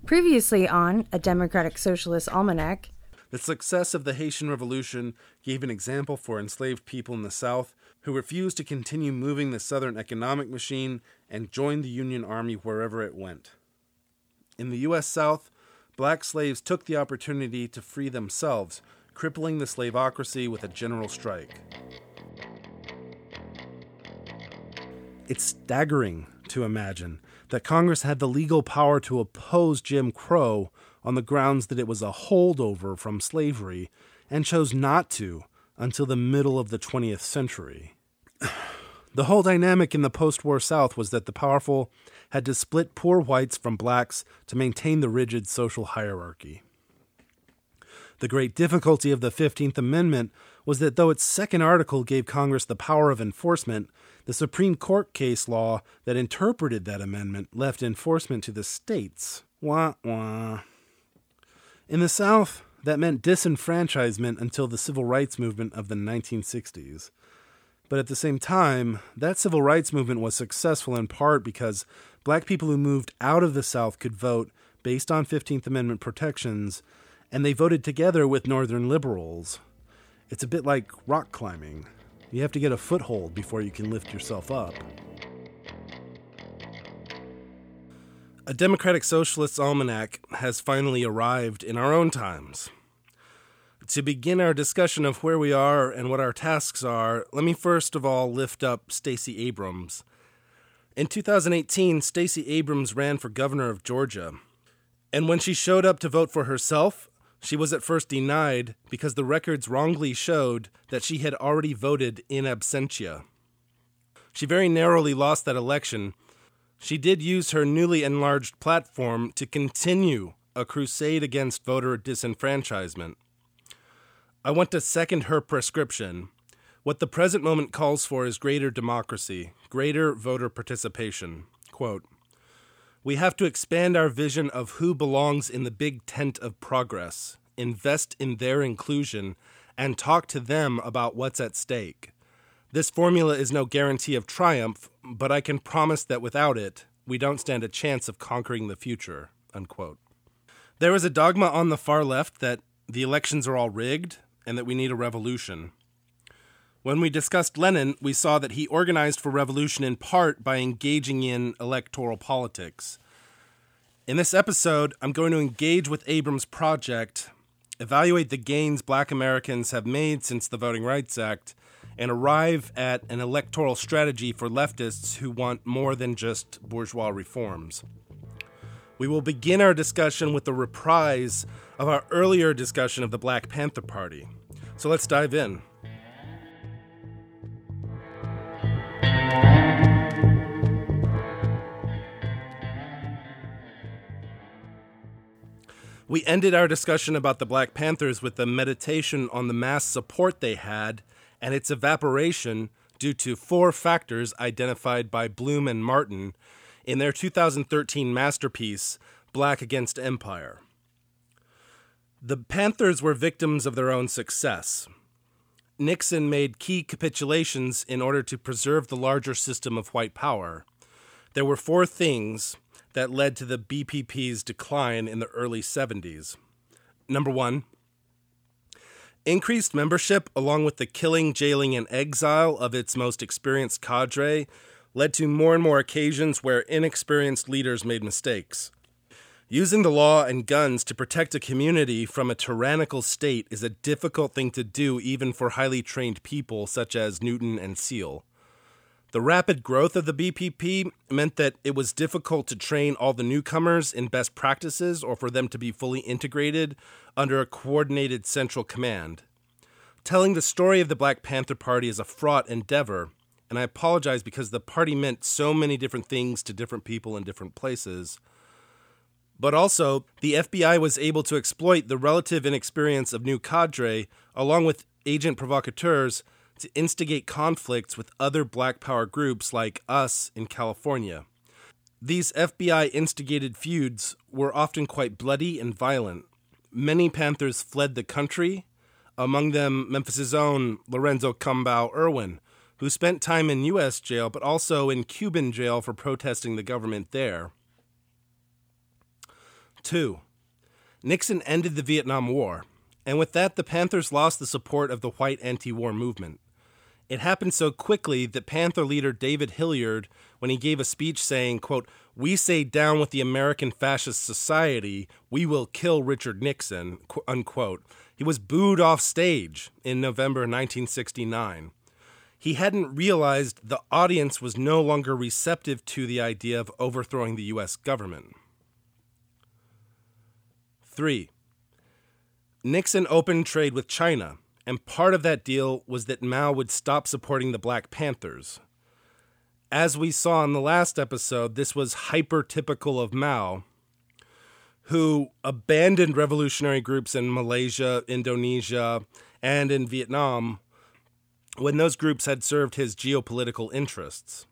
Previously on A Democratic Socialist Almanac. The success of the Haitian Revolution gave an example for enslaved people in the South who refused to continue moving the Southern economic machine and joined the Union Army wherever it went. In the U.S. South, black slaves took the opportunity to free themselves, crippling the slavocracy with a general strike. It's staggering to imagine that Congress had the legal power to oppose Jim Crow on the grounds that it was a holdover from slavery, and chose not to until the middle of the 20th century. The whole dynamic in the post-war South was that the powerful had to split poor whites from blacks to maintain the rigid social hierarchy. The great difficulty of the 15th Amendment was that though its second article gave Congress the power of enforcement, the Supreme Court case law that interpreted that amendment left enforcement to the states. Wah, wah. In the South, that meant disenfranchisement until the civil rights movement of the 1960s. But at the same time, that civil rights movement was successful in part because black people who moved out of the South could vote based on 15th Amendment protections, and they voted together with Northern liberals. It's a bit like rock climbing. You have to get a foothold before you can lift yourself up. A Democratic Socialist Almanac has finally arrived in our own times. To begin our discussion of where we are and what our tasks are, let me first of all lift up Stacey Abrams. In 2018, Stacey Abrams ran for governor of Georgia. And when she showed up to vote for herself, she was at first denied because the records wrongly showed that she had already voted in absentia. She very narrowly lost that election. She did use her newly enlarged platform to continue a crusade against voter disenfranchisement. I want to second her prescription. What the present moment calls for is greater democracy, greater voter participation. Quote, "We have to expand our vision of who belongs in the big tent of progress, invest in their inclusion, and talk to them about what's at stake. This formula is no guarantee of triumph, but I can promise that without it, we don't stand a chance of conquering the future." Unquote. There is a dogma on the far left that the elections are all rigged and that we need a revolution. When we discussed Lenin, we saw that he organized for revolution in part by engaging in electoral politics. In this episode, I'm going to engage with Abrams' project, evaluate the gains Black Americans have made since the Voting Rights Act, and arrive at an electoral strategy for leftists who want more than just bourgeois reforms. We will begin our discussion with a reprise of our earlier discussion of the Black Panther Party. So let's dive in. We ended our discussion about the Black Panthers with a meditation on the mass support they had and its evaporation due to 4 factors identified by Bloom and Martin in their 2013 masterpiece, Black Against Empire. The Panthers were victims of their own success. Nixon made key capitulations in order to preserve the larger system of white power. There were 4 things that led to the BPP's decline in the early 70s. Number 1, increased membership, along with the killing, jailing, and exile of its most experienced cadre, led to more and more occasions where inexperienced leaders made mistakes. Using the law and guns to protect a community from a tyrannical state is a difficult thing to do even for highly trained people such as Newton and Seal. The rapid growth of the BPP meant that it was difficult to train all the newcomers in best practices or for them to be fully integrated under a coordinated central command. Telling the story of the Black Panther Party is a fraught endeavor, and I apologize because the party meant so many different things to different people in different places. But also, the FBI was able to exploit the relative inexperience of new cadre, along with agent provocateurs, to instigate conflicts with other Black Power groups like us in California. These FBI-instigated feuds were often quite bloody and violent. Many Panthers fled the country, among them Memphis' own Lorenzo Cambao Irwin, who spent time in U.S. jail but also in Cuban jail for protesting the government there. 2. Nixon ended the Vietnam War, and with that the Panthers lost the support of the white anti-war movement. It happened so quickly that Panther leader David Hilliard, when he gave a speech saying, quote, "We say down with the American Fascist Society, we will kill Richard Nixon," unquote, he was booed off stage in November 1969. He hadn't realized the audience was no longer receptive to the idea of overthrowing the U.S. government. 3. Nixon opened trade with China, and part of that deal was that Mao would stop supporting the Black Panthers. As we saw in the last episode, this was hyper-typical of Mao, who abandoned revolutionary groups in Malaysia, Indonesia, and in Vietnam when those groups had served his geopolitical interests.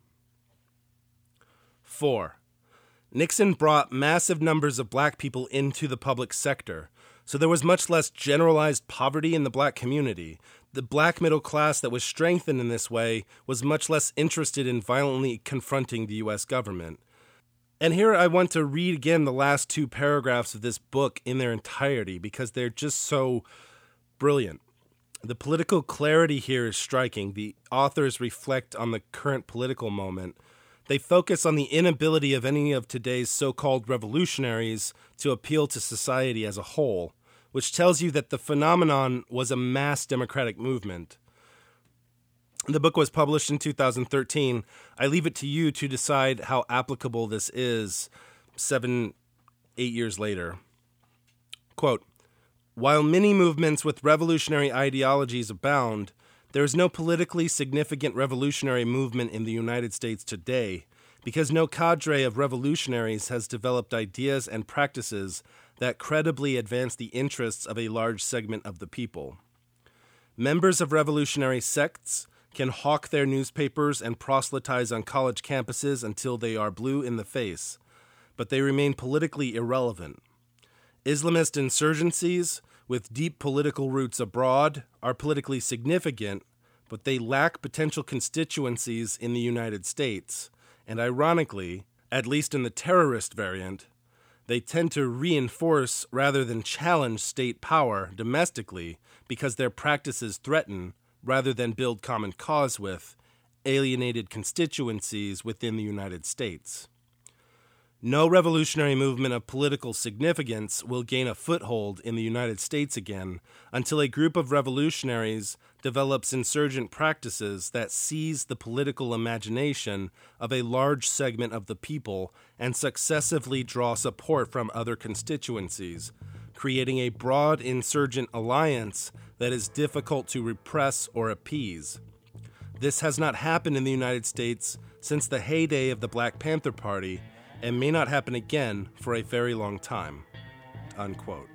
4. Nixon brought massive numbers of black people into the public sector, so there was much less generalized poverty in the black community. The black middle class that was strengthened in this way was much less interested in violently confronting the U.S. government. And here I want to read again the last 2 paragraphs of this book in their entirety because they're just so brilliant. The political clarity here is striking. The authors reflect on the current political moment. They focus on the inability of any of today's so-called revolutionaries to appeal to society as a whole, which tells you that the phenomenon was a mass democratic movement. The book was published in 2013. I leave it to you to decide how applicable this is 7-8 years later. Quote, "While many movements with revolutionary ideologies abound, there is no politically significant revolutionary movement in the United States today because no cadre of revolutionaries has developed ideas and practices that credibly advance the interests of a large segment of the people. Members of revolutionary sects can hawk their newspapers and proselytize on college campuses until they are blue in the face, but they remain politically irrelevant. Islamist insurgencies, with deep political roots abroad, are politically significant, but they lack potential constituencies in the United States, and ironically, at least in the terrorist variant, they tend to reinforce rather than challenge state power domestically because their practices threaten, rather than build common cause with, alienated constituencies within the United States. No revolutionary movement of political significance will gain a foothold in the United States again until a group of revolutionaries develops insurgent practices that seize the political imagination of a large segment of the people and successively draw support from other constituencies, creating a broad insurgent alliance that is difficult to repress or appease. This has not happened in the United States since the heyday of the Black Panther Party, and may not happen again for a very long time." Unquote.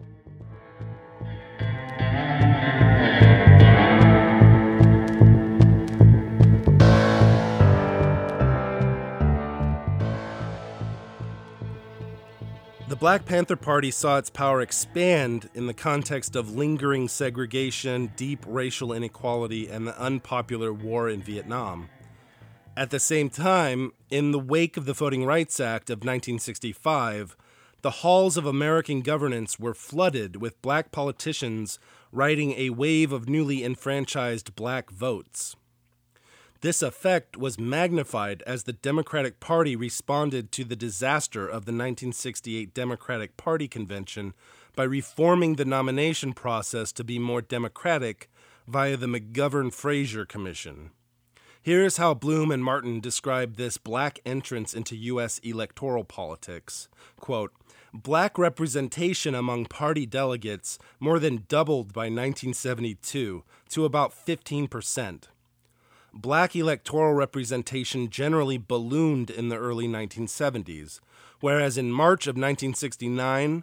The Black Panther Party saw its power expand in the context of lingering segregation, deep racial inequality, and the unpopular war in Vietnam. At the same time, in the wake of the Voting Rights Act of 1965, the halls of American governance were flooded with black politicians riding a wave of newly enfranchised black votes. This effect was magnified as the Democratic Party responded to the disaster of the 1968 Democratic Party Convention by reforming the nomination process to be more democratic via the McGovern-Fraser Commission. Here's how Bloom and Martin described this black entrance into U.S. electoral politics. Quote, "Black representation among party delegates more than doubled by 1972 to about 15%. Black electoral representation generally ballooned in the early 1970s, whereas in March of 1969,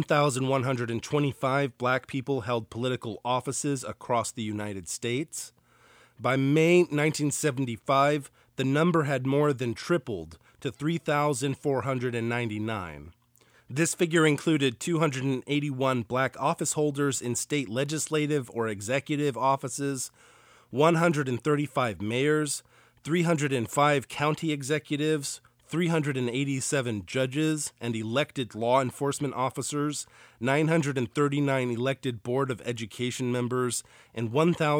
1,125 black people held political offices across the United States. By May 1975, the number had more than tripled to 3,499. This figure included 281 black office holders in state legislative or executive offices, 135 mayors, 305 county executives, 387 judges and elected law enforcement officers, 939 elected Board of Education members, and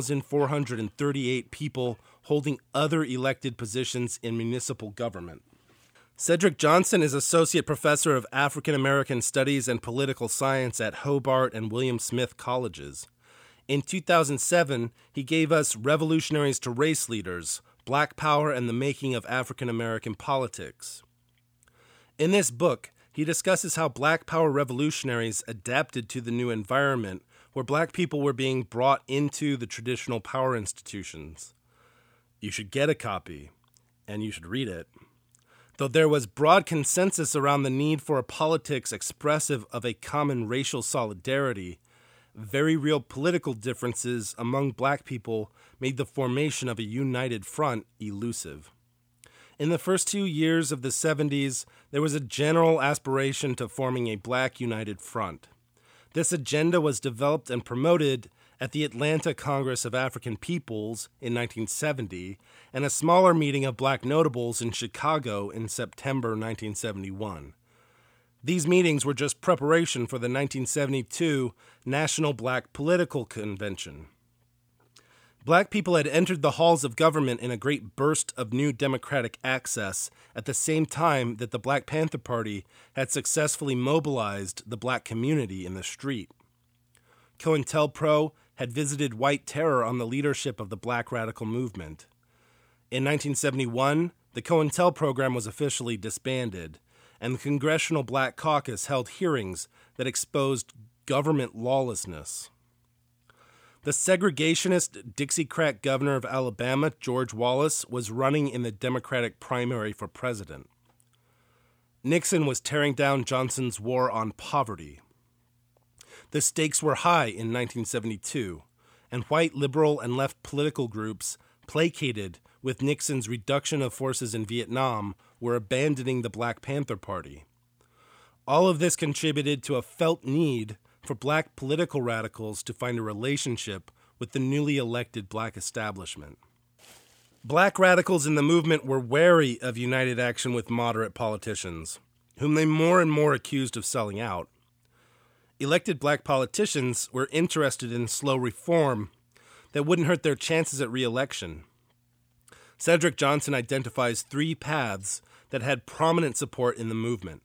1,438 people holding other elected positions in municipal government. Cedric Johnson is Associate Professor of African American Studies and Political Science at Hobart and William Smith Colleges. In 2007, he gave us Revolutionaries to Race Leaders, Black Power and the Making of African American Politics. In this book, he discusses how Black Power revolutionaries adapted to the new environment where Black people were being brought into the traditional power institutions. You should get a copy, and you should read it. Though there was broad consensus around the need for a politics expressive of a common racial solidarity, very real political differences among Black people made the formation of a united front elusive. In the first 2 years of the 70s, there was a general aspiration to forming a Black united front. This agenda was developed and promoted at the Atlanta Congress of African Peoples in 1970 and a smaller meeting of Black notables in Chicago in September 1971. These meetings were just preparation for the 1972 National Black Political Convention. Black people had entered the halls of government in a great burst of new democratic access at the same time that the Black Panther Party had successfully mobilized the Black community in the street. COINTELPRO had visited White Terror on the leadership of the Black radical movement. In 1971, the COINTEL program was officially disbanded, and the Congressional Black Caucus held hearings that exposed government lawlessness. The segregationist Dixiecrat governor of Alabama, George Wallace, was running in the Democratic primary for president. Nixon was tearing down Johnson's war on poverty. The stakes were high in 1972, and white liberal and left political groups, placated with Nixon's reduction of forces in Vietnam, were abandoning the Black Panther Party. All of this contributed to a felt need for Black political radicals to find a relationship with the newly elected Black establishment. Black radicals in the movement were wary of united action with moderate politicians, whom they more and more accused of selling out. Elected Black politicians were interested in slow reform that wouldn't hurt their chances at re-election. Cedric Johnson identifies 3 paths that had prominent support in the movement.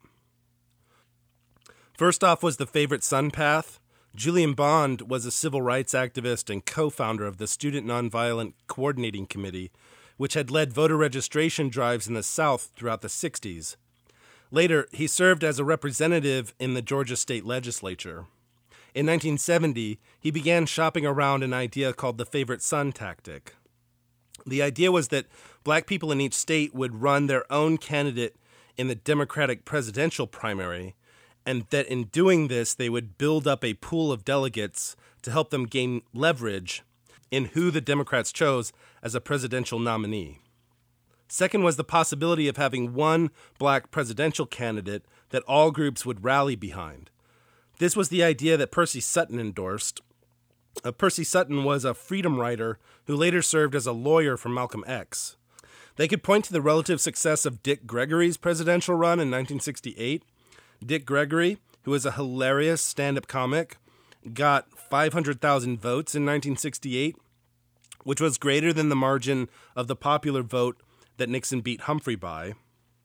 First off was the favorite son path. Julian Bond was a civil rights activist and co-founder of the Student Nonviolent Coordinating Committee, which had led voter registration drives in the South throughout the 60s. Later, he served as a representative in the Georgia state legislature. In 1970, he began shopping around an idea called the favorite son tactic. The idea was that Black people in each state would run their own candidate in the Democratic presidential primary, and that in doing this, they would build up a pool of delegates to help them gain leverage in who the Democrats chose as a presidential nominee. Second was the possibility of having one Black presidential candidate that all groups would rally behind. This was the idea that Percy Sutton endorsed. Percy Sutton was a freedom writer who later served as a lawyer for Malcolm X. They could point to the relative success of Dick Gregory's presidential run in 1968. Dick Gregory, who is a hilarious stand-up comic, got 500,000 votes in 1968, which was greater than the margin of the popular vote that Nixon beat Humphrey by.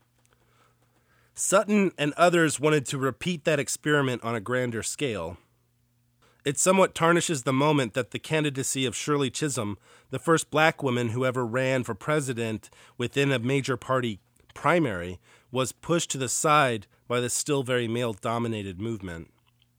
Sutton and others wanted to repeat that experiment on a grander scale. It somewhat tarnishes the moment that the candidacy of Shirley Chisholm, the first Black woman who ever ran for president within a major party primary, was pushed to the side by the still very male-dominated movement.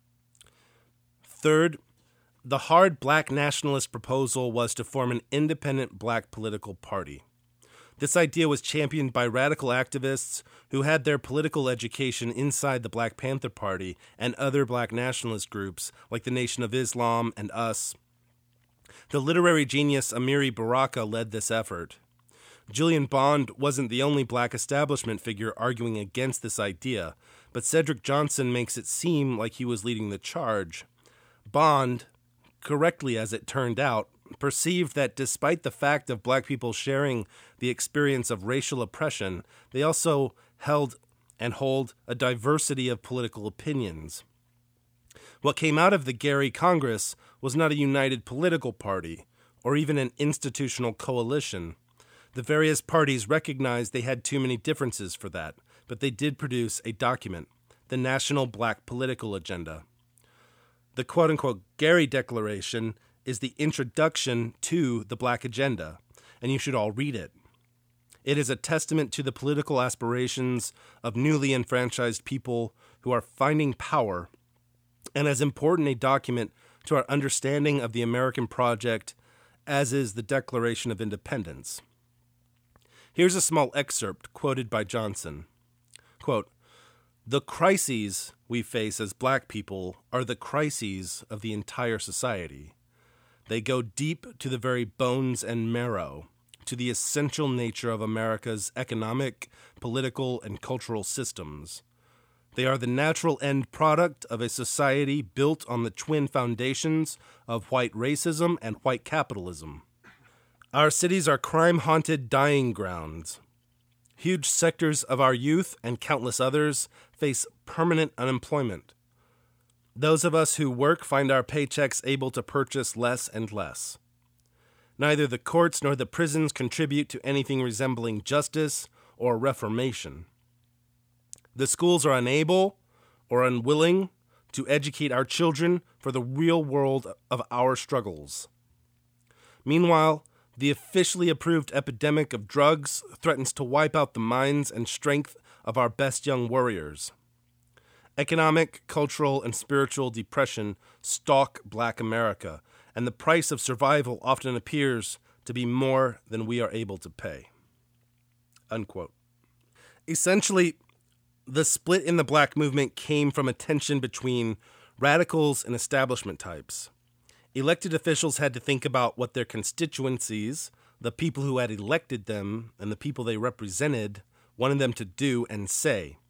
Third, the hard Black nationalist proposal was to form an independent Black political party. This idea was championed by radical activists who had their political education inside the Black Panther Party and other Black nationalist groups like the Nation of Islam and US. The literary genius Amiri Baraka led this effort. Julian Bond wasn't the only Black establishment figure arguing against this idea, but Cedric Johnson makes it seem like he was leading the charge. Bond, correctly as it turned out, perceived that despite the fact of Black people sharing the experience of racial oppression, they also held and hold a diversity of political opinions. What came out of the Gary Congress was not a united political party, or even an institutional coalition. The various parties recognized they had too many differences for that, but they did produce a document, the National Black Political Agenda. The quote-unquote Gary Declaration is the introduction to the Black Agenda, and you should all read it. It is a testament to the political aspirations of newly enfranchised people who are finding power, and as important a document to our understanding of the American project as is the Declaration of Independence. Here's a small excerpt quoted by Johnson. Quote, "The crises we face as black people are the crises of the entire society. They go deep to the very bones and marrow, to the essential nature of America's economic, political, and cultural systems. They are the natural end product of a society built on the twin foundations of white racism and white capitalism. Our cities are crime-haunted dying grounds. Huge sectors of our youth and countless others face permanent unemployment. Those of us who work find our paychecks able to purchase less and less. Neither the courts nor the prisons contribute to anything resembling justice or reformation. The schools are unable or unwilling to educate our children for the real world of our struggles. Meanwhile, the officially approved epidemic of drugs threatens to wipe out the minds and strength of our best young warriors. Economic, cultural, and spiritual depression stalk Black America, and the price of survival often appears to be more than we are able to pay." Unquote. Essentially, the split in the Black movement came from a tension between radicals and establishment types. Elected officials had to think about what their constituencies, the people who had elected them, and the people they represented, wanted them to do and say.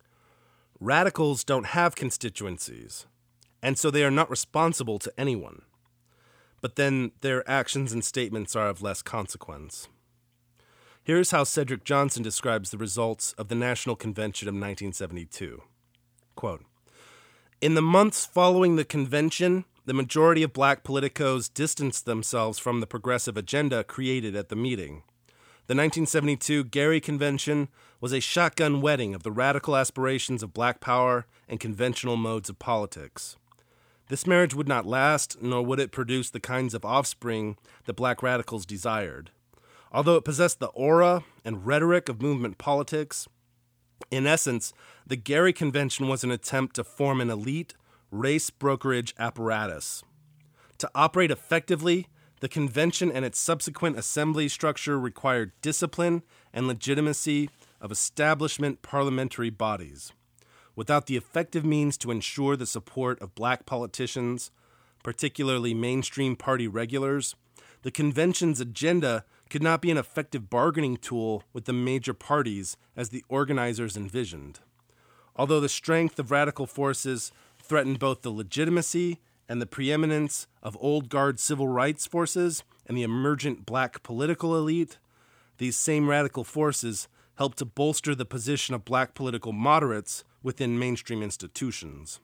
Radicals don't have constituencies, and so they are not responsible to anyone. But then their actions and statements are of less consequence. Here's how Cedric Johnson describes the results of the National Convention of 1972. Quote, "In the months following the convention, the majority of Black politicos distanced themselves from the progressive agenda created at the meeting. The 1972 Gary Convention was a shotgun wedding of the radical aspirations of Black power and conventional modes of politics. This marriage would not last, nor would it produce the kinds of offspring that Black radicals desired. Although it possessed the aura and rhetoric of movement politics, in essence, the Gary Convention was an attempt to form an elite race brokerage apparatus. To operate effectively, the convention and its subsequent assembly structure required discipline and legitimacy of establishment parliamentary bodies. Without the effective means to ensure the support of Black politicians, particularly mainstream party regulars, the convention's agenda could not be an effective bargaining tool with the major parties as the organizers envisioned. Although the strength of radical forces threatened both the legitimacy and the preeminence of old guard civil rights forces and the emergent Black political elite, these same radical forces helped to bolster the position of Black political moderates within mainstream institutions.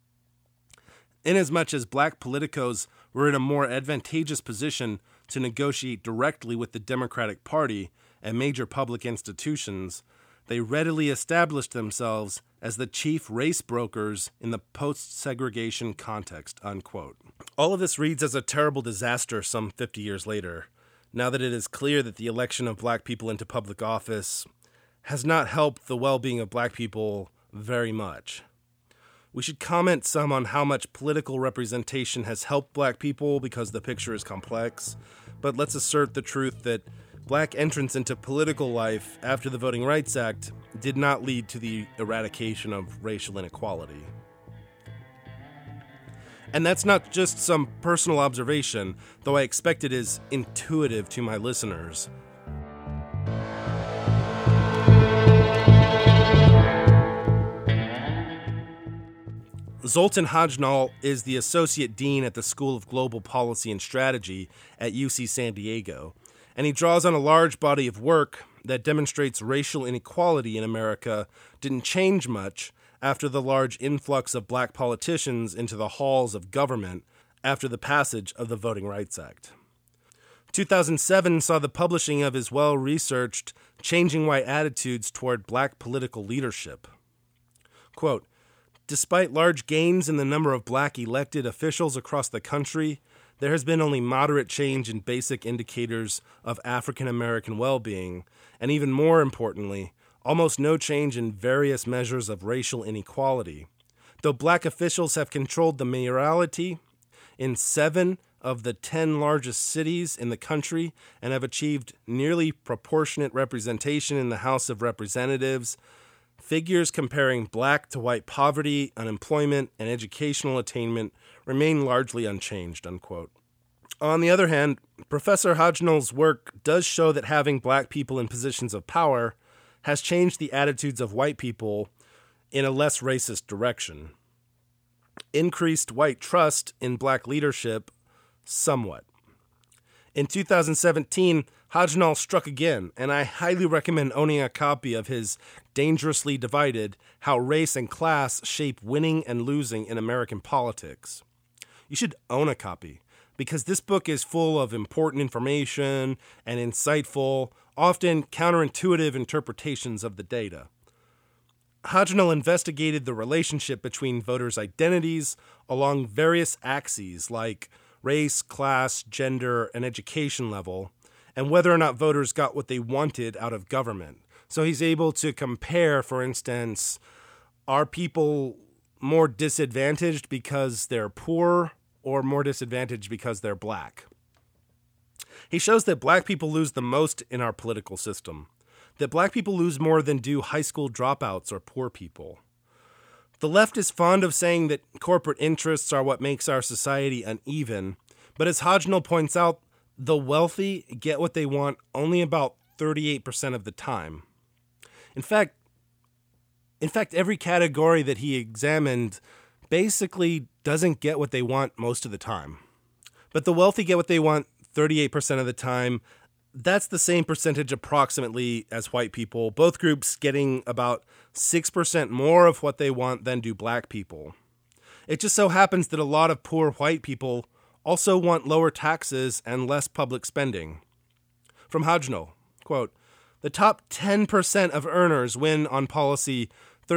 Inasmuch as Black politicos were in a more advantageous position to negotiate directly with the Democratic Party and major public institutions, they readily established themselves as the chief race brokers in the post-segregation context, unquote. All of this reads as a terrible disaster some 50 years later, now that it is clear that the election of Black people into public office has not helped the well-being of Black people very much. We should comment some on how much political representation has helped Black people because the picture is complex, but let's assert the truth that Black entrance into political life after the Voting Rights Act did not lead to the eradication of racial inequality. And that's not just some personal observation, though I expect it is intuitive to my listeners. Zoltan Hajnal is the Associate Dean at the School of Global Policy and Strategy at UC San Diego, and he draws on a large body of work that demonstrates racial inequality in America didn't change much after the large influx of black politicians into the halls of government after the passage of the Voting Rights Act. 2007 saw the publishing of his well-researched Changing White Attitudes Toward Black Political Leadership. Quote, "Despite large gains in the number of black elected officials across the country, there has been only moderate change in basic indicators of African American well-being, and even more importantly, almost no change in various measures of racial inequality. Though black officials have controlled the mayoralty in 7 of the 10 largest cities in the country and have achieved nearly proportionate representation in the House of Representatives, figures comparing black to white poverty, unemployment, and educational attainment remain largely unchanged," unquote. On the other hand, Professor Hodgkin's work does show that having black people in positions of power has changed the attitudes of white people in a less racist direction. Increased white trust in black leadership somewhat. In 2017, Hodgkin struck again, and I highly recommend owning a copy of his Dangerously Divided: How Race and Class Shape Winning and Losing in American Politics. You should own a copy, because this book is full of important information and insightful, often counterintuitive interpretations of the data. Hodgkin investigated the relationship between voters' identities along various axes like race, class, gender, and education level, and whether or not voters got what they wanted out of government. So he's able to compare, for instance, are people more disadvantaged because they're poor or more disadvantaged because they're black? He shows that black people lose the most in our political system, that black people lose more than do high school dropouts or poor people. The left is fond of saying that corporate interests are what makes our society uneven, but as Hodgkin points out, the wealthy get what they want only about 38% of the time. In fact, every category that he examined basically doesn't get what they want most of the time. But the wealthy get what they want 38% of the time. That's the same percentage approximately as white people, both groups getting about 6% more of what they want than do black people. It just so happens that a lot of poor white people also want lower taxes and less public spending. From Hodgkin, quote, "The top 10% of earners win on policy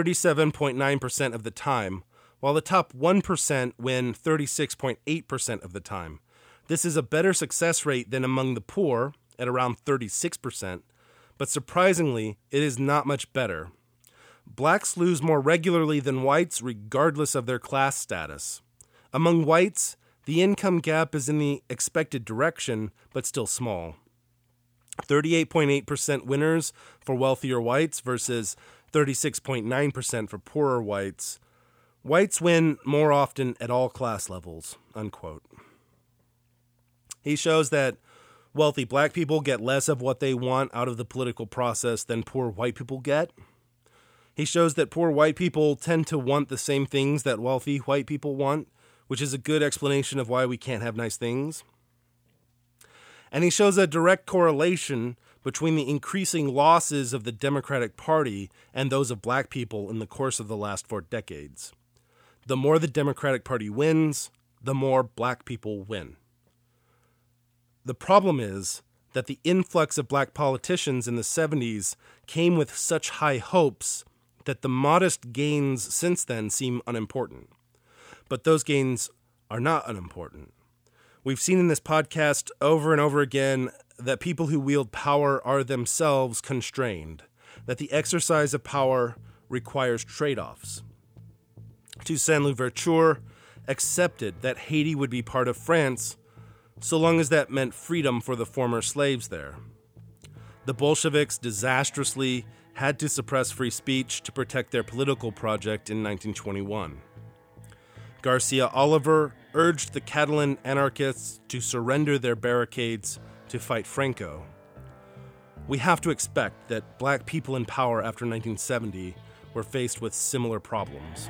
37.9% of the time, while the top 1% win 36.8% of the time. This is a better success rate than among the poor, at around 36%, but surprisingly, it is not much better. Blacks lose more regularly than whites regardless of their class status. Among whites, the income gap is in the expected direction, but still small. 38.8% winners for wealthier whites versus 36.9% for poorer whites. Whites win more often at all class levels," unquote. He shows that wealthy black people get less of what they want out of the political process than poor white people get. He shows that poor white people tend to want the same things that wealthy white people want, which is a good explanation of why we can't have nice things. And he shows a direct correlation between the increasing losses of the Democratic Party and those of black people in the course of the last 4 decades. The more the Democratic Party wins, the more black people win. The problem is that the influx of black politicians in the 70s came with such high hopes that the modest gains since then seem unimportant. But those gains are not unimportant. We've seen in this podcast over and over again that people who wield power are themselves constrained, that the exercise of power requires trade-offs. Toussaint Louverture accepted that Haiti would be part of France so long as that meant freedom for the former slaves there. The Bolsheviks disastrously had to suppress free speech to protect their political project in 1921. Garcia Oliver urged the Catalan anarchists to surrender their barricades to fight Franco. We have to expect that black people in power after 1970 were faced with similar problems.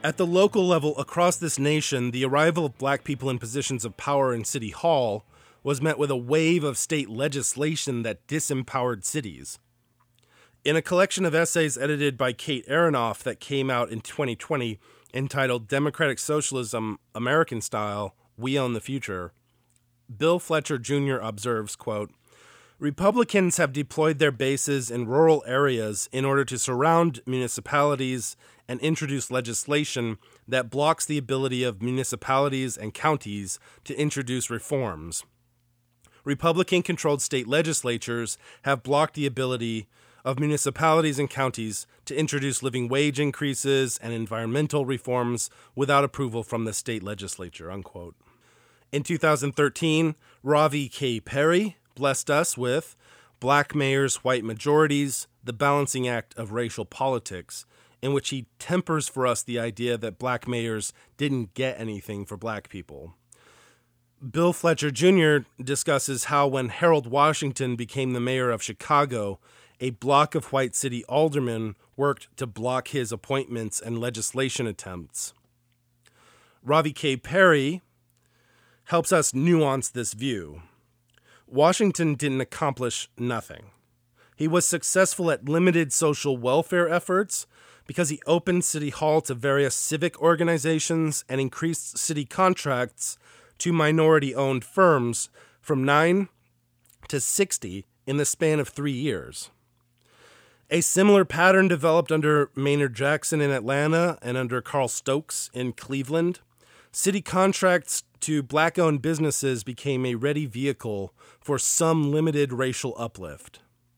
At the local level across this nation, the arrival of black people in positions of power in City Hall was met with a wave of state legislation that disempowered cities. In a collection of essays edited by Kate Aronoff that came out in 2020 entitled Democratic Socialism, American Style, We Own the Future, Bill Fletcher Jr. observes, quote, Republicans have deployed their bases in rural areas in order to surround municipalities and introduce legislation that blocks the ability of municipalities and counties to introduce reforms. Republican-controlled state legislatures have blocked the ability of municipalities and counties to introduce living wage increases and environmental reforms without approval from the state legislature, unquote. In 2013, Ravi K. Perry blessed us with Black Mayors, White Majorities, The Balancing Act of Racial Politics, in which he tempers for us the idea that black mayors didn't get anything for black people. Bill Fletcher Jr. discusses how when Harold Washington became the mayor of Chicago, a block of white city aldermen worked to block his appointments and legislation attempts. Ravi K. Perry helps us nuance this view. Washington didn't accomplish nothing. He was successful at limited social welfare efforts because he opened City Hall to various civic organizations and increased city contracts to minority-owned firms from 9 to 60 in the span of 3 years. A similar pattern developed under Maynard Jackson in Atlanta and under Carl Stokes in Cleveland. City contracts to black-owned businesses became a ready vehicle for some limited racial uplift.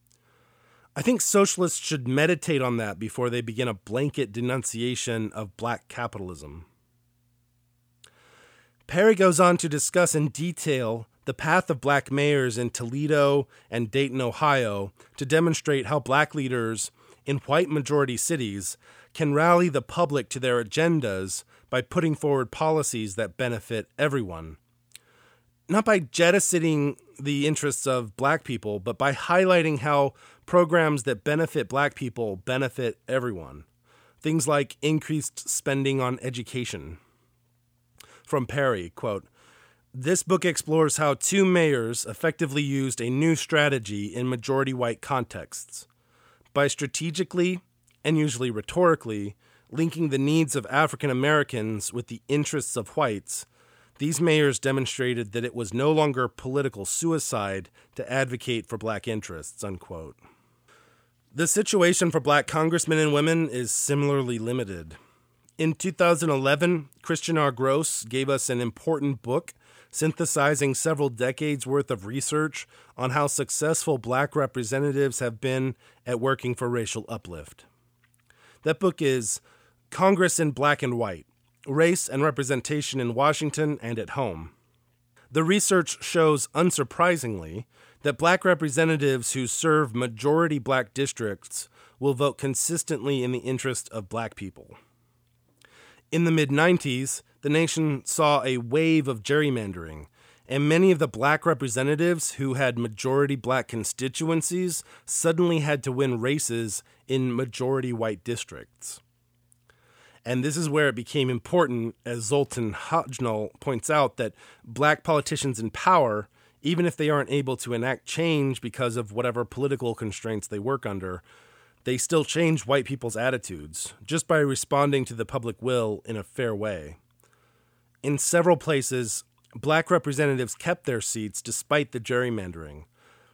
I think socialists should meditate on that before they begin a blanket denunciation of black capitalism. Perry goes on to discuss in detail the path of black mayors in Toledo and Dayton, Ohio, to demonstrate how black leaders in white-majority cities can rally the public to their agendas by putting forward policies that benefit everyone. Not by jettisoning the interests of black people, but by highlighting how programs that benefit black people benefit everyone. Things like increased spending on education. From Perry, quote, This book explores how two mayors effectively used a new strategy in majority white contexts. By strategically, and usually rhetorically, linking the needs of African Americans with the interests of whites, these mayors demonstrated that it was no longer political suicide to advocate for black interests, unquote. The situation for black congressmen and women is similarly limited. In 2011, Christian R. Gross gave us an important book synthesizing several decades' worth of research on how successful black representatives have been at working for racial uplift. That book is Congress in Black and White, Race and Representation in Washington and at Home. The research shows, unsurprisingly, that black representatives who serve majority black districts will vote consistently in the interest of black people. In the mid-90s, the nation saw a wave of gerrymandering, and many of the black representatives who had majority black constituencies suddenly had to win races in majority white districts. And this is where it became important, as Zoltan Hodgnall points out, that black politicians in power, even if they aren't able to enact change because of whatever political constraints they work under, they still change white people's attitudes just by responding to the public will in a fair way. In several places, black representatives kept their seats despite the gerrymandering.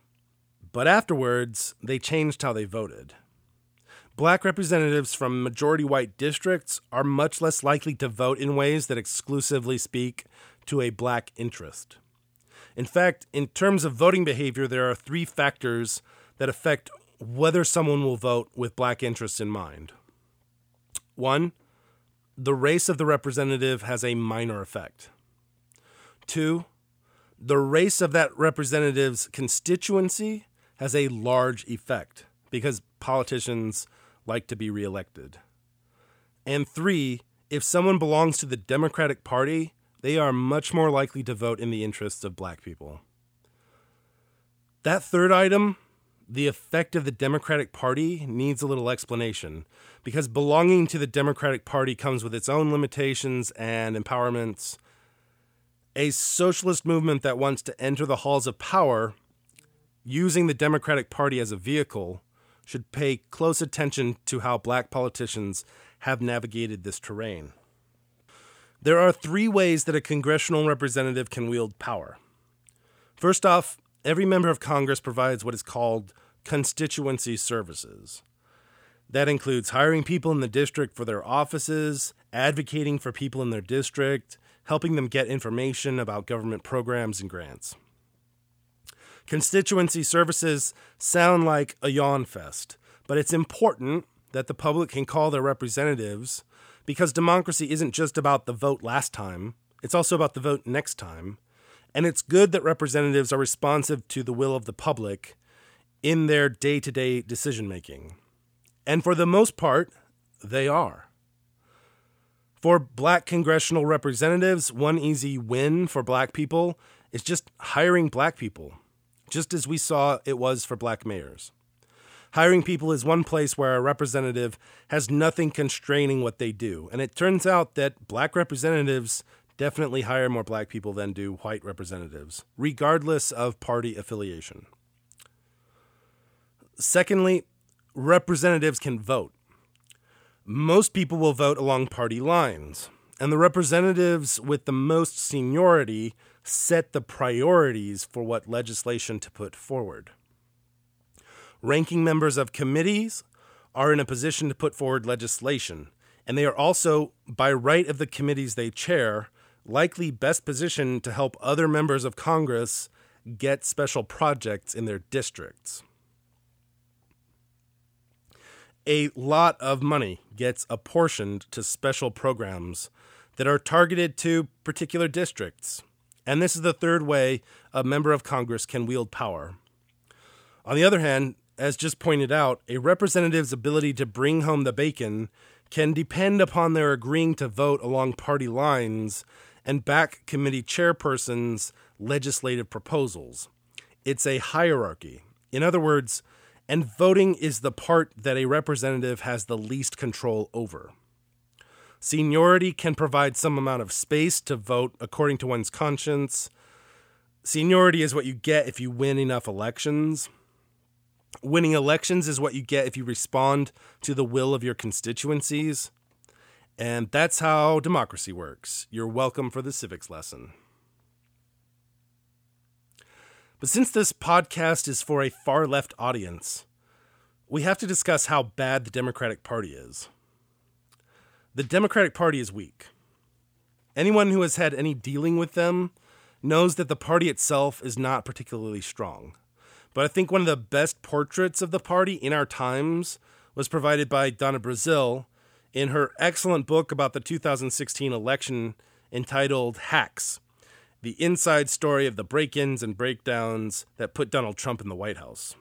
But afterwards, they changed how they voted. Black representatives from majority white districts are much less likely to vote in ways that exclusively speak to a black interest. In fact, in terms of voting behavior, there are 3 factors that affect whether someone will vote with black interests in mind. 1, the race of the representative has a minor effect. 2, the race of that representative's constituency has a large effect because politicians like to be reelected. And 3, if someone belongs to the Democratic Party, they are much more likely to vote in the interests of black people. That third item, the effect of the Democratic Party needs a little explanation, because belonging to the Democratic Party comes with its own limitations and empowerments. A socialist movement that wants to enter the halls of power using the Democratic Party as a vehicle should pay close attention to how black politicians have navigated this terrain. There are 3 ways that a congressional representative can wield power. First off, every member of Congress provides what is called constituency services. That includes hiring people in the district for their offices, advocating for people in their district, helping them get information about government programs and grants. Constituency services sound like a yawn fest, but it's important that the public can call their representatives, because democracy isn't just about the vote last time, it's also about the vote next time. And it's good that representatives are responsive to the will of the public in their day-to-day decision-making. And for the most part, they are. For black congressional representatives, one easy win for black people is just hiring black people, just as we saw it was for black mayors. Hiring people is one place where a representative has nothing constraining what they do. And it turns out that black representatives definitely hire more black people than do white representatives, regardless of party affiliation. Secondly, representatives can vote. Most people will vote along party lines, and the representatives with the most seniority set the priorities for what legislation to put forward. Ranking members of committees are in a position to put forward legislation, and they are also, by right of the committees they chair, likely best positioned to help other members of Congress get special projects in their districts. A lot of money gets apportioned to special programs that are targeted to particular districts, and this is the third way a member of Congress can wield power. On the other hand, as just pointed out, a representative's ability to bring home the bacon can depend upon their agreeing to vote along party lines and back committee chairpersons' legislative proposals. It's a hierarchy. In other words, and voting is the part that a representative has the least control over. Seniority can provide some amount of space to vote according to one's conscience. Seniority is what you get if you win enough elections. Winning elections is what you get if you respond to the will of your constituencies. And that's how democracy works. You're welcome for the civics lesson. But since this podcast is for a far-left audience, we have to discuss how bad the Democratic Party is. The Democratic Party is weak. Anyone who has had any dealing with them knows that the party itself is not particularly strong. But I think one of the best portraits of the party in our times was provided by Donna Brazile in her excellent book about the 2016 election entitled Hacks, the inside story of the break-ins and breakdowns that put Donald Trump in the White House.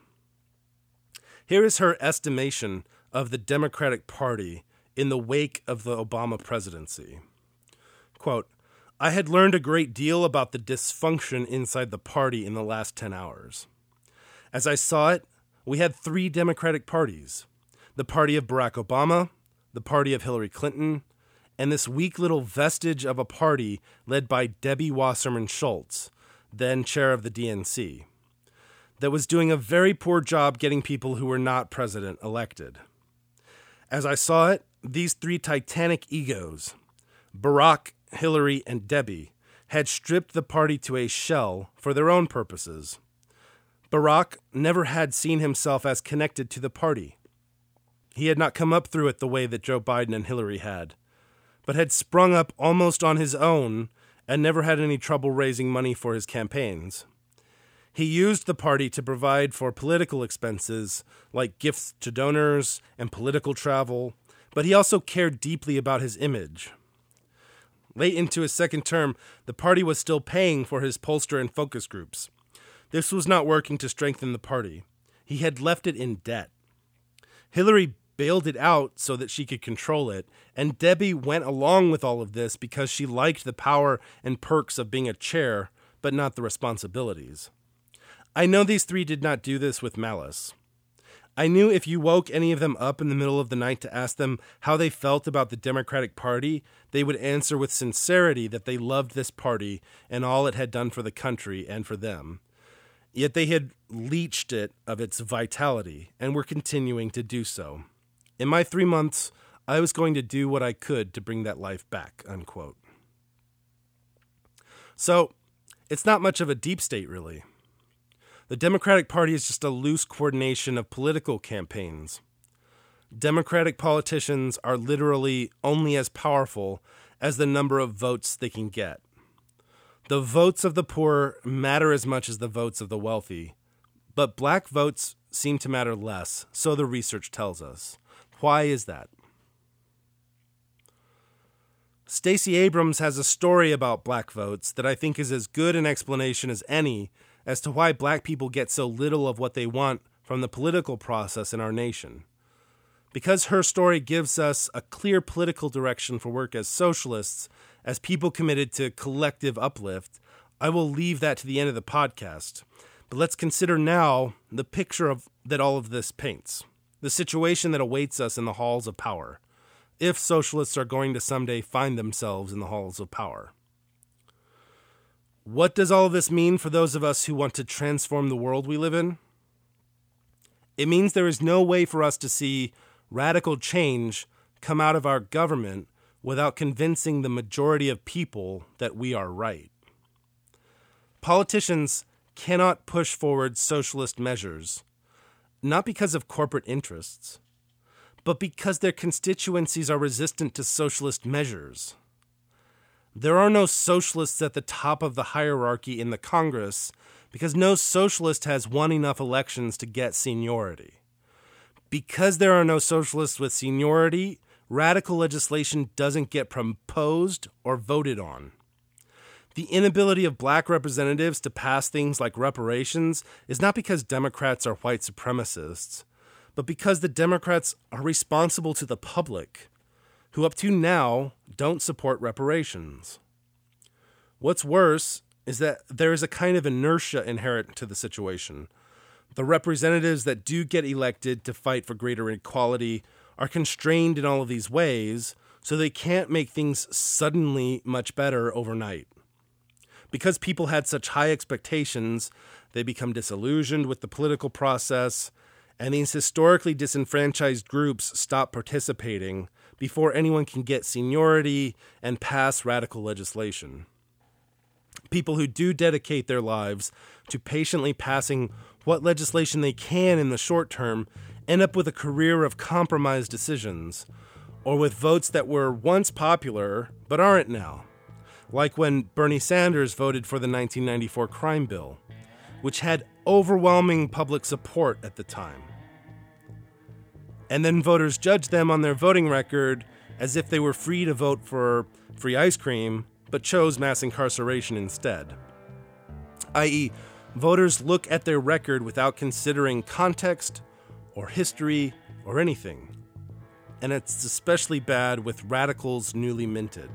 Here is her estimation of the Democratic Party in the wake of the Obama presidency. Quote, "I had learned a great deal about the dysfunction inside the party in the last 10 hours. As I saw it, we had 3 Democratic parties: the party of Barack Obama, the party of Hillary Clinton, and this weak little vestige of a party led by Debbie Wasserman Schultz, then chair of the DNC, that was doing a very poor job getting people who were not president elected. As I saw it, these 3 titanic egos, Barack, Hillary, and Debbie, had stripped the party to a shell for their own purposes. Barack never had seen himself as connected to the party. He had not come up through it the way that Joe Biden and Hillary had, but had sprung up almost on his own and never had any trouble raising money for his campaigns. He used the party to provide for political expenses like gifts to donors and political travel, but he also cared deeply about his image. Late into his second term, the party was still paying for his pollster and focus groups. This was not working to strengthen the party. He had left it in debt. Hillary bailed it out so that she could control it, and Debbie went along with all of this because she liked the power and perks of being a chair, but not the responsibilities. I know these 3 did not do this with malice. I knew if you woke any of them up in the middle of the night to ask them how they felt about the Democratic Party, they would answer with sincerity that they loved this party and all it had done for the country and for them. Yet they had leached it of its vitality and were continuing to do so. In my 3 months, I was going to do what I could to bring that life back, unquote. So, it's not much of a deep state, really. The Democratic Party is just a loose coordination of political campaigns. Democratic politicians are literally only as powerful as the number of votes they can get. The votes of the poor matter as much as the votes of the wealthy, but black votes seem to matter less, so the research tells us. Why is that? Stacey Abrams has a story about black votes that I think is as good an explanation as any as to why black people get so little of what they want from the political process in our nation. Because her story gives us a clear political direction for work as socialists, as people committed to collective uplift, I will leave that to the end of the podcast. But let's consider now the picture that all of this paints, the situation that awaits us in the halls of power, if socialists are going to someday find themselves in the halls of power. What does all of this mean for those of us who want to transform the world we live in? It means there is no way for us to see radical change come out of our government without convincing the majority of people that we are right. Politicians cannot push forward socialist measures, not because of corporate interests, but because their constituencies are resistant to socialist measures. There are no socialists at the top of the hierarchy in the Congress because no socialist has won enough elections to get seniority. Because there are no socialists with seniority, radical legislation doesn't get proposed or voted on. The inability of black representatives to pass things like reparations is not because Democrats are white supremacists, but because the Democrats are responsible to the public, who up to now don't support reparations. What's worse is that there is a kind of inertia inherent to the situation. The representatives that do get elected to fight for greater equality are constrained in all of these ways, so they can't make things suddenly much better overnight. Because people had such high expectations, they become disillusioned with the political process, and these historically disenfranchised groups stop participating before anyone can get seniority and pass radical legislation. People who do dedicate their lives to patiently passing what legislation they can in the short term end up with a career of compromised decisions, or with votes that were once popular but aren't now, like when Bernie Sanders voted for the 1994 crime bill, which had overwhelming public support at the time. And then voters judged them on their voting record as if they were free to vote for free ice cream, but chose mass incarceration instead. i.e., voters look at their record without considering context or history or anything. And it's especially bad with radicals newly minted.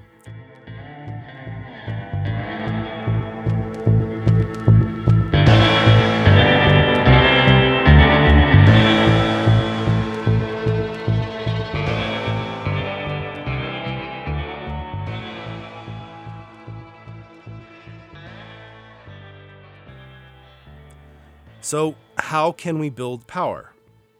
So, how can we build power?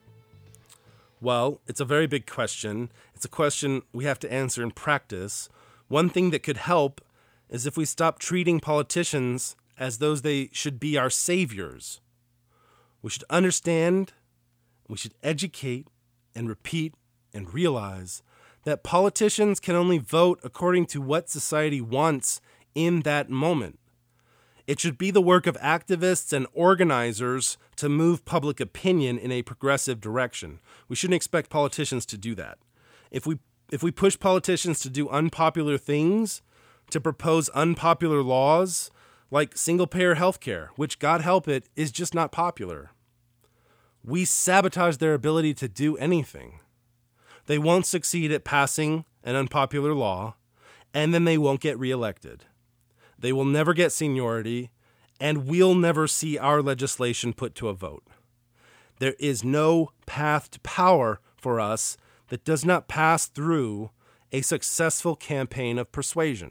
Well, it's a very big question. It's a question we have to answer in practice. One thing that could help is if we stop treating politicians as those they should be our saviors. We should understand, we should educate and repeat and realize that politicians can only vote according to what society wants in that moment. It should be the work of activists and organizers to move public opinion in a progressive direction. We shouldn't expect politicians to do that. If we push politicians to do unpopular things, to propose unpopular laws, like single-payer healthcare, which, God help it, is just not popular, we sabotage their ability to do anything. They won't succeed at passing an unpopular law, and then they won't get reelected. They will never get seniority, and we'll never see our legislation put to a vote. There is no path to power for us that does not pass through a successful campaign of persuasion.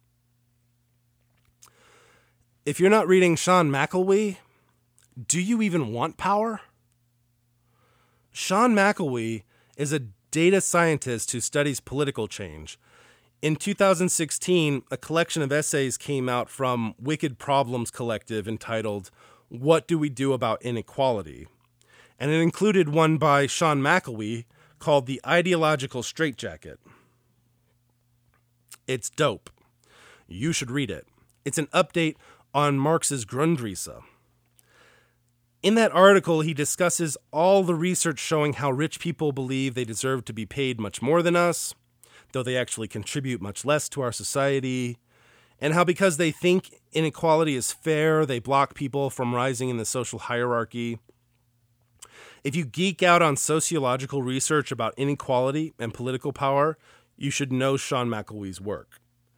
If you're not reading Sean McElwee, do you even want power? Sean McElwee is a data scientist who studies political change. In 2016, a collection of essays came out from Wicked Problems Collective entitled, "What Do We Do About Inequality?" And it included one by Sean McElwee called The Ideological Straitjacket. It's dope. You should read it. It's an update on Marx's Grundrisse. In that article, he discusses all the research showing how rich people believe they deserve to be paid much more than us, though they actually contribute much less to our society, and how because they think inequality is fair, they block people from rising in the social hierarchy. If you geek out on sociological research about inequality and political power, you should know Sean McElwee's work.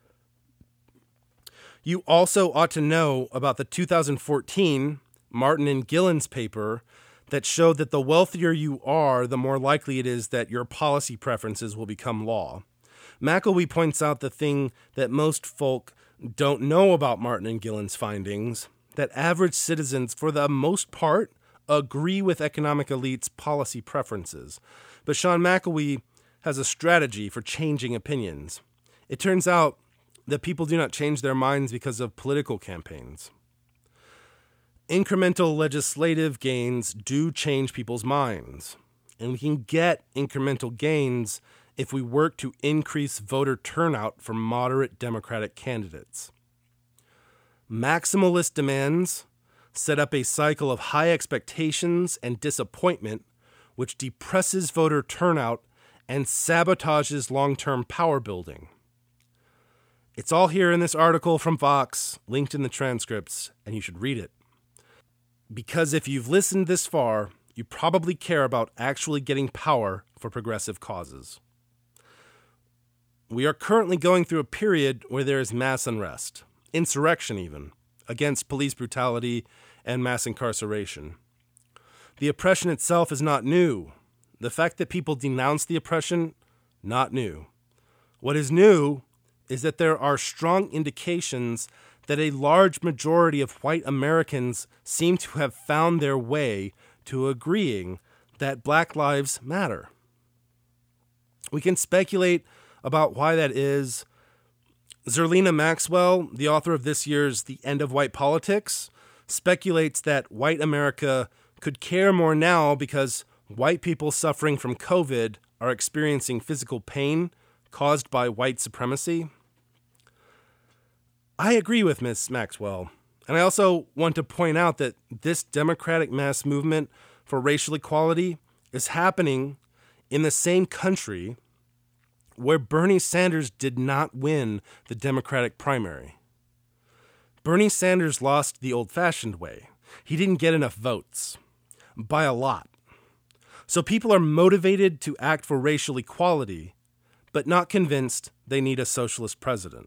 You also ought to know about the 2014 Martin and Gillen's paper that showed that the wealthier you are, the more likely it is that your policy preferences will become law. McElwee points out the thing that most folk don't know about Martin and Gillen's findings, that average citizens, for the most part, agree with economic elites' policy preferences. But Sean McElwee has a strategy for changing opinions. It turns out that people do not change their minds because of political campaigns. Incremental legislative gains do change people's minds, and we can get incremental gains if we work to increase voter turnout for moderate Democratic candidates. Maximalist demands set up a cycle of high expectations and disappointment, which depresses voter turnout and sabotages long-term power building. It's all here in this article from Vox, linked in the transcripts, and you should read it. Because if you've listened this far, you probably care about actually getting power for progressive causes. We are currently going through a period where there is mass unrest, insurrection even, against police brutality and mass incarceration. The oppression itself is not new. The fact that people denounce the oppression, not new. What is new is that there are strong indications that a large majority of white Americans seem to have found their way to agreeing that Black lives matter. We can speculate about why that is. Zerlina Maxwell, the author of this year's The End of White Politics, speculates that white America could care more now because white people suffering from COVID are experiencing physical pain caused by white supremacy. I agree with Ms. Maxwell, and I also want to point out that this democratic mass movement for racial equality is happening in the same country where Bernie Sanders did not win the Democratic primary. Bernie Sanders lost the old-fashioned way. He didn't get enough votes, by a lot. So people are motivated to act for racial equality, but not convinced they need a socialist president.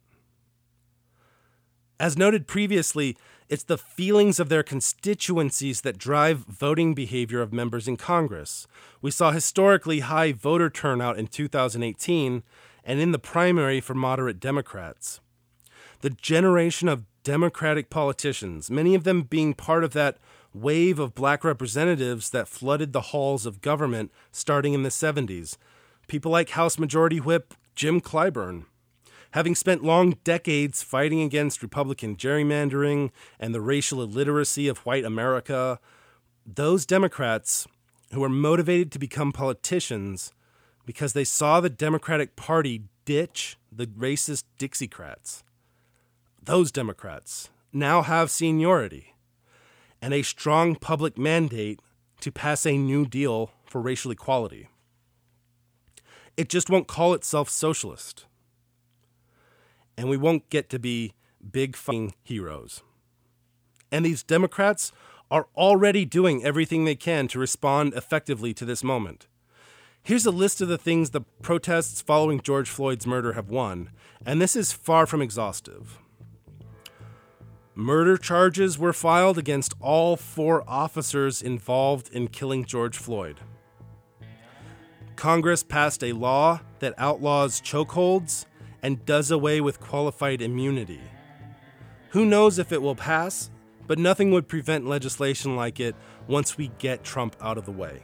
As noted previously, it's the feelings of their constituencies that drive voting behavior of members in Congress. We saw historically high voter turnout in 2018 and in the primary for moderate Democrats. The generation of Democratic politicians, many of them being part of that wave of black representatives that flooded the halls of government starting in the 70s. People like House Majority Whip Jim Clyburn. Having spent long decades fighting against Republican gerrymandering and the racial illiteracy of white America, those Democrats who were motivated to become politicians because they saw the Democratic Party ditch the racist Dixiecrats, those Democrats now have seniority and a strong public mandate to pass a New Deal for racial equality. It just won't call itself socialist. And we won't get to be big fucking heroes. And these Democrats are already doing everything they can to respond effectively to this moment. Here's a list of the things the protests following George Floyd's murder have won, and this is far from exhaustive. Murder charges were filed against all 4 officers involved in killing George Floyd. Congress passed a law that outlaws chokeholds and does away with qualified immunity. Who knows if it will pass, but nothing would prevent legislation like it once we get Trump out of the way.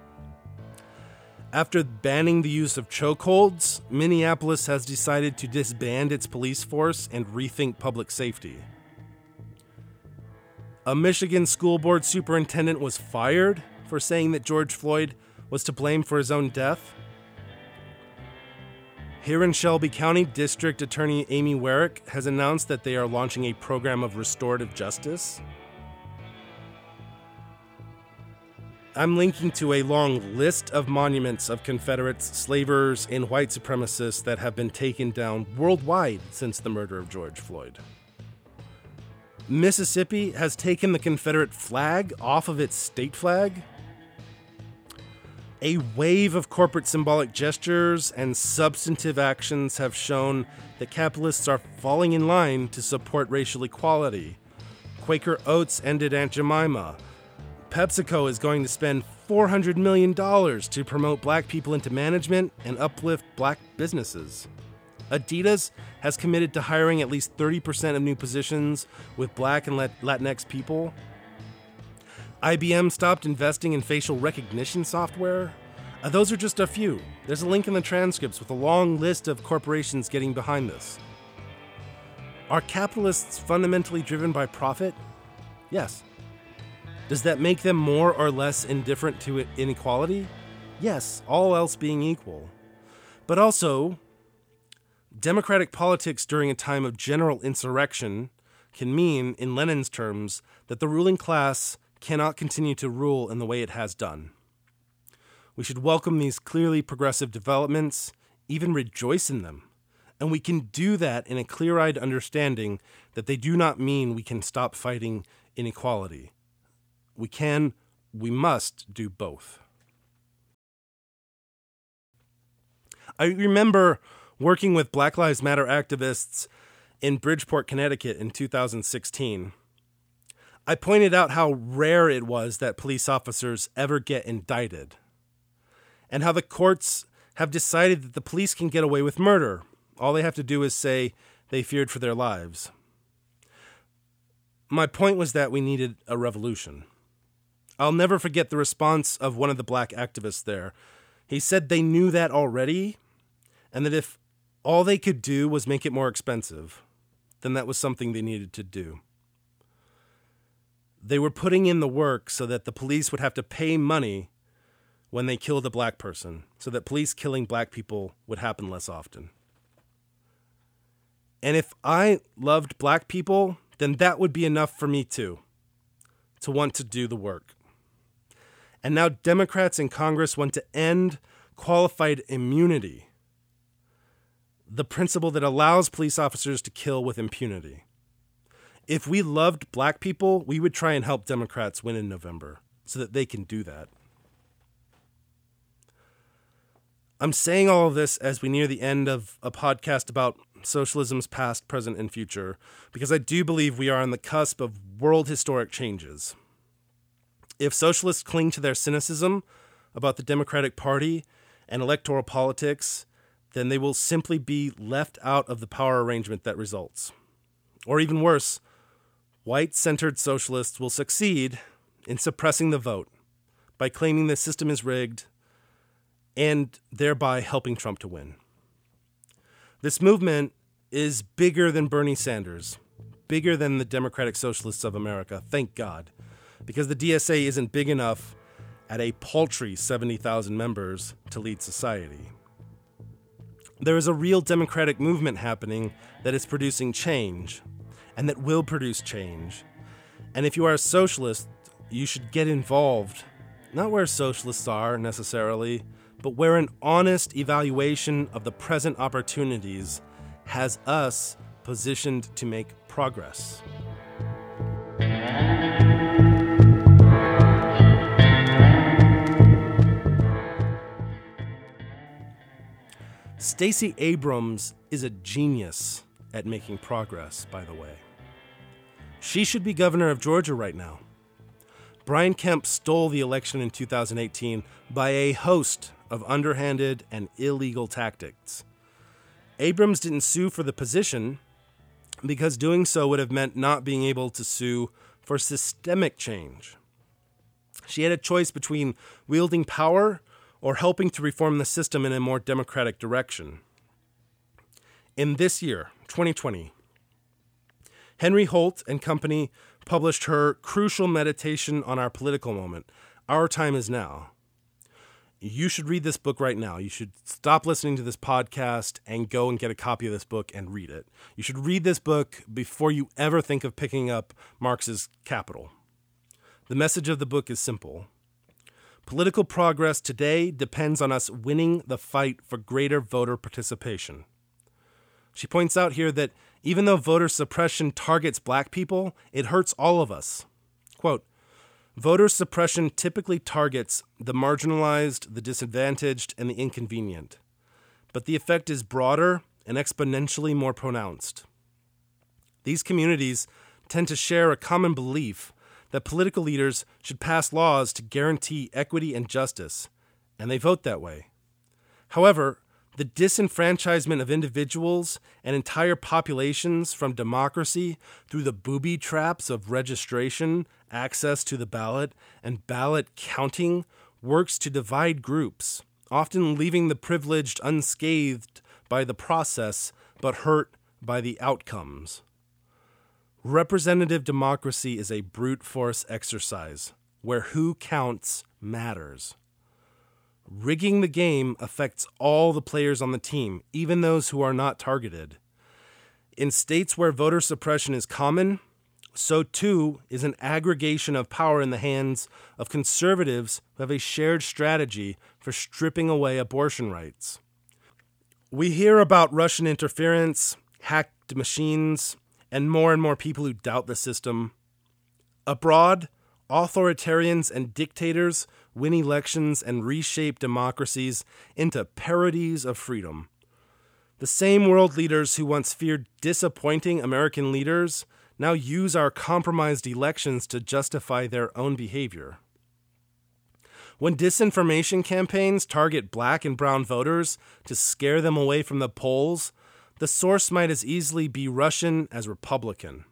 After banning the use of chokeholds, Minneapolis has decided to disband its police force and rethink public safety. A Michigan school board superintendent was fired for saying that George Floyd was to blame for his own death. Here in Shelby County, District Attorney Amy Warrick has announced that they are launching a program of restorative justice. I'm linking to a long list of monuments of Confederates, slavers, and white supremacists that have been taken down worldwide since the murder of George Floyd. Mississippi has taken the Confederate flag off of its state flag. A wave of corporate symbolic gestures and substantive actions have shown that capitalists are falling in line to support racial equality. Quaker Oats ended Aunt Jemima. PepsiCo is going to spend $400 million to promote black people into management and uplift black businesses. Adidas has committed to hiring at least 30% of new positions with black and Latinx people. IBM stopped investing in facial recognition software. Those are just a few. There's a link in the transcripts with a long list of corporations getting behind this. Are capitalists fundamentally driven by profit? Yes. Does that make them more or less indifferent to inequality? Yes, all else being equal. But also, democratic politics during a time of general insurrection can mean, in Lenin's terms, that the ruling class cannot continue to rule in the way it has done. We should welcome these clearly progressive developments, even rejoice in them. And we can do that in a clear-eyed understanding that they do not mean we can stop fighting inequality. We must do both. I remember working with Black Lives Matter activists in Bridgeport, Connecticut in 2016. I pointed out how rare it was that police officers ever get indicted, and how the courts have decided that the police can get away with murder. All they have to do is say they feared for their lives. My point was that we needed a revolution. I'll never forget the response of one of the black activists there. He said they knew that already, and that if all they could do was make it more expensive, then that was something they needed to do. They were putting in the work so that the police would have to pay money when they killed a black person, so that police killing black people would happen less often. And if I loved black people, then that would be enough for me too, to want to do the work. And now Democrats in Congress want to end qualified immunity, the principle that allows police officers to kill with impunity. If we loved black people, we would try and help Democrats win in November so that they can do that. I'm saying all of this as we near the end of a podcast about socialism's past, present, and future, because I do believe we are on the cusp of world historic changes. If socialists cling to their cynicism about the Democratic Party and electoral politics, then they will simply be left out of the power arrangement that results. Or even worse, white-centered socialists will succeed in suppressing the vote by claiming the system is rigged and thereby helping Trump to win. This movement is bigger than Bernie Sanders, bigger than the Democratic Socialists of America, thank God, because the DSA isn't big enough at a paltry 70,000 members to lead society. There is a real democratic movement happening that is producing change, and that will produce change. And if you are a socialist, you should get involved, not where socialists are necessarily, but where an honest evaluation of the present opportunities has us positioned to make progress. Stacey Abrams is a genius at making progress, by the way. She should be governor of Georgia right now. Brian Kemp stole the election in 2018 by a host of underhanded and illegal tactics. Abrams didn't sue for the position because doing so would have meant not being able to sue for systemic change. She had a choice between wielding power or helping to reform the system in a more democratic direction. In this year, 2020, Henry Holt and Company published her crucial meditation on our political moment, Our Time Is Now. You should read this book right now. You should stop listening to this podcast and go and get a copy of this book and read it. You should read this book before you ever think of picking up Marx's Capital. The message of the book is simple. Political progress today depends on us winning the fight for greater voter participation. She points out here that even though voter suppression targets black people, it hurts all of us. Quote, voter suppression typically targets the marginalized, the disadvantaged, and the inconvenient. But the effect is broader and exponentially more pronounced. These communities tend to share a common belief that political leaders should pass laws to guarantee equity and justice, and they vote that way. However, the disenfranchisement of individuals and entire populations from democracy through the booby traps of registration, access to the ballot, and ballot counting works to divide groups, often leaving the privileged unscathed by the process but hurt by the outcomes. Representative democracy is a brute force exercise where who counts matters. Rigging the game affects all the players on the team, even those who are not targeted. In states where voter suppression is common, so too is an aggregation of power in the hands of conservatives who have a shared strategy for stripping away abortion rights. We hear about Russian interference, hacked machines, and more people who doubt the system. Abroad, authoritarians and dictators win elections and reshape democracies into parodies of freedom. The same world leaders who once feared disappointing American leaders now use our compromised elections to justify their own behavior. When disinformation campaigns target black and brown voters to scare them away from the polls, the source might as easily be Russian as Republican.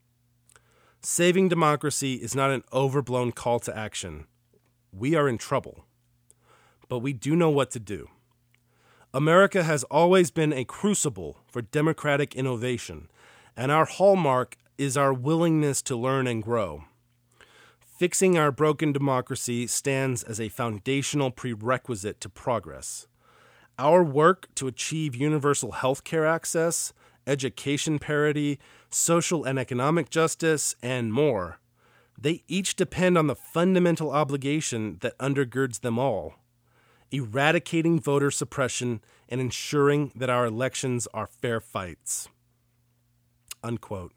Saving democracy is not an overblown call to action. We are in trouble, but we do know what to do. America has always been a crucible for democratic innovation, and our hallmark is our willingness to learn and grow. Fixing our broken democracy stands as a foundational prerequisite to progress. Our work to achieve universal health care access, education parity, social and economic justice, and more, they each depend on the fundamental obligation that undergirds them all, eradicating voter suppression and ensuring that our elections are fair fights. Unquote.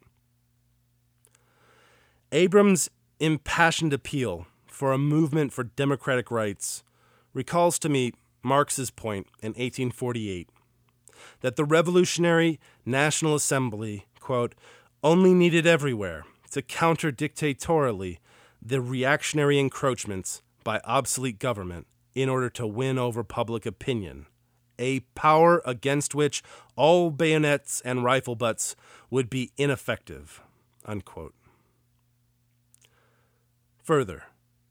Abrams' impassioned appeal for a movement for democratic rights recalls to me Marx's point in 1848 that the Revolutionary National Assembly, quote, only needed everywhere to counter dictatorially the reactionary encroachments by obsolete government in order to win over public opinion, a power against which all bayonets and rifle butts would be ineffective, unquote. Further,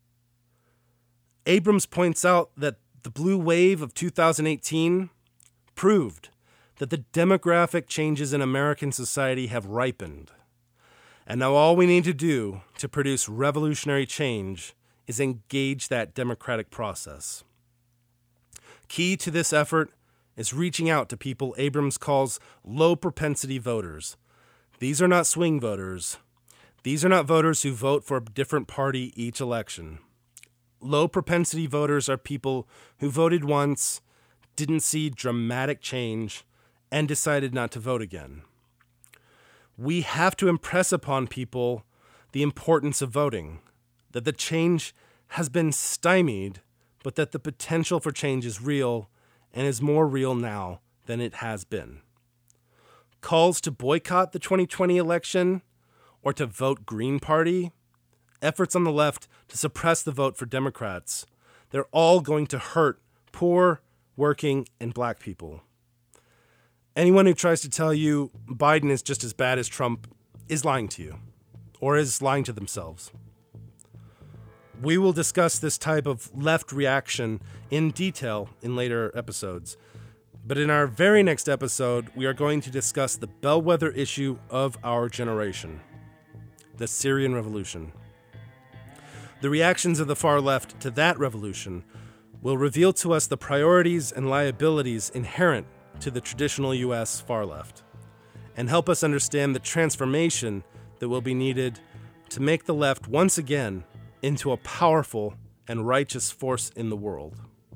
Abrams points out that the blue wave of 2018 proved that the demographic changes in American society have ripened. And now all we need to do to produce revolutionary change is engage that democratic process. Key to this effort is reaching out to people Abrams calls low-propensity voters. These are not swing voters. These are not voters who vote for a different party each election. Low-propensity voters are people who voted once, didn't see dramatic change, and decided not to vote again. We have to impress upon people the importance of voting, that the change has been stymied, but that the potential for change is real and is more real now than it has been. Calls to boycott the 2020 election or to vote Green Party, efforts on the left to suppress the vote for Democrats, they're all going to hurt poor, working, and black people. Anyone who tries to tell you Biden is just as bad as Trump is lying to you, or is lying to themselves. We will discuss this type of left reaction in detail in later episodes. But in our very next episode, we are going to discuss the bellwether issue of our generation, the Syrian Revolution. The reactions of the far left to that revolution will reveal to us the priorities and liabilities inherent to the traditional U.S. far left, and help us understand the transformation that will be needed to make the left once again into a powerful and righteous force in the world.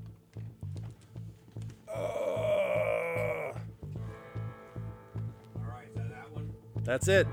That's it.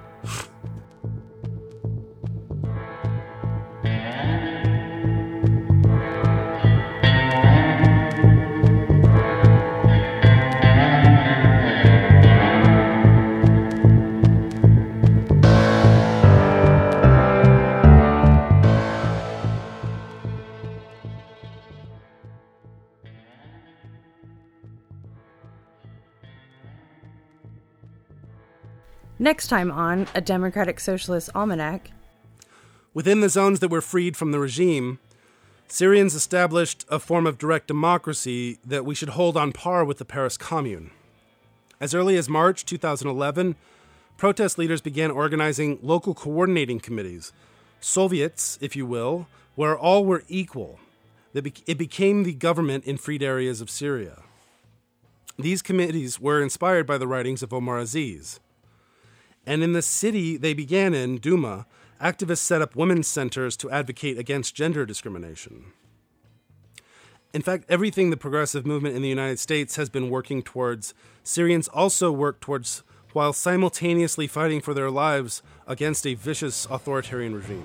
Next time on A Democratic Socialist Almanac. Within the zones that were freed from the regime, Syrians established a form of direct democracy that we should hold on par with the Paris Commune. As early as March 2011, protest leaders began organizing local coordinating committees, Soviets, if you will, where all were equal. It became the government in freed areas of Syria. These committees were inspired by the writings of Omar Aziz. And in the city they began in, Duma, activists set up women's centers to advocate against gender discrimination. In fact, everything the progressive movement in the United States has been working towards, Syrians also work towards while simultaneously fighting for their lives against a vicious authoritarian regime.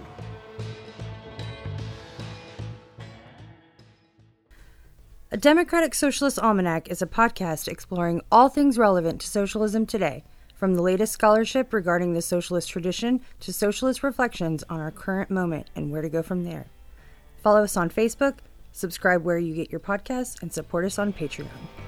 A Democratic Socialist Almanac is a podcast exploring all things relevant to socialism today, from the latest scholarship regarding the socialist tradition to socialist reflections on our current moment and where to go from there. Follow us on Facebook, subscribe where you get your podcasts, and support us on Patreon.